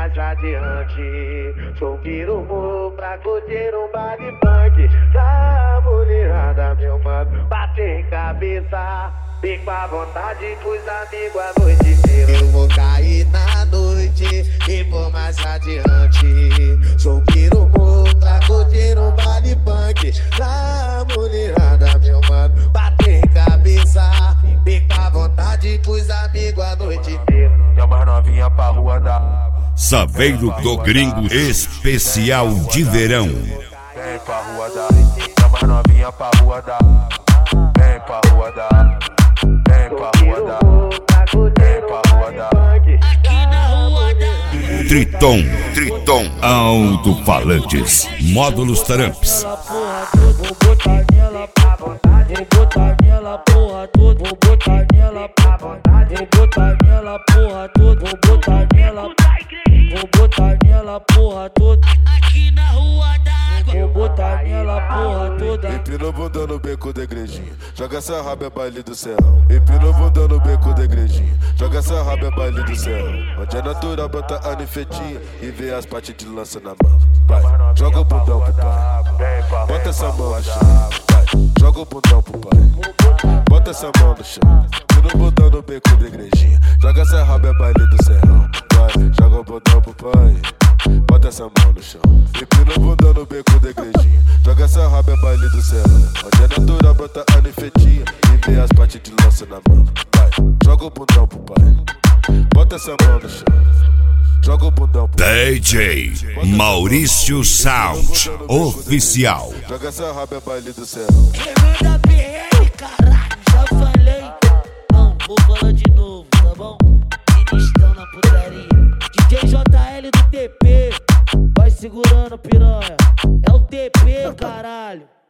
mais adiante. Sou pirumu pra curtir um baile funk. Da mulherada, meu mano, bater em cabeça. Fico à vontade pros amigos a noite inteira. Eu vou cair na noite e vou mais adiante. Sou pirumu pra curtir um baile funk. Da mulherada, meu mano, bater em cabeça. Fico à vontade pros amigos a noite inteira. Chama as novinha pra rua da água. Saveiro do Gringo especial de verão. Vem pra rua da água. Chama as novinha pra rua da água. Vem pra rua da água. Vem pra rua da água. Vem pra rua da água. Aqui na rua da Triton, alto-falantes, módulos Taramps. Vou botar nela pra vontade. Vou botar nela porra toda. Vou botar nela pra vontade. Vou botar nela porra toda. Vou botar nela. Vou botar nela porra toda. Aqui na rua da água. Vou botar nela porra toda. Empina o bundão no beco da igrejinha. Joga essa raba é baile do serrão. Empina o bundão no beco da igrejinha. Joga essa raba é baile do serrão. Onde é natural, bota a ninfetinha e vê as partes de lança na mão. Vai, joga o bundão pro pai. Bota essa mão no chão. Vai, joga o bundão pro pai. Bota essa mão no chão. Empina o bundão no beco da igrejinha. Joga essa raba é baile do serrão. Vai, joga o bundão pro pai. Bota essa mão no chão. Empina o bundão no beco da igrejinha. Joga essa raba é baile do serrão. Onde é natural, bota a ninfetinha e vê as partes de lança na mão. Vai, joga o bundão pro pai. Bota essa mão no chão. Joga o bundão pro pai. DJ Maurício Sound oficial. Joga essa raba é baile do serrão. Manda BR, caralho, já falei. Não, vou falar de novo, tá bom? Ministão na putaria. DJ JL do TP. Vai segurando, piranha. É o TP, caralho.